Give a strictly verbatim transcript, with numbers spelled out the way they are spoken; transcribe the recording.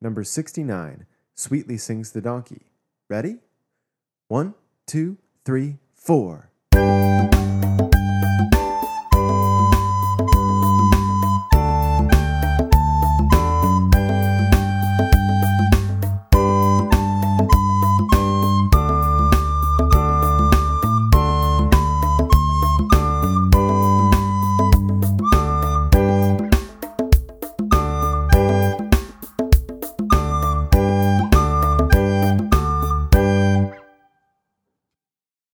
Number sixty-nine, Sweetly Sings the Donkey. Ready? One, two, three, four.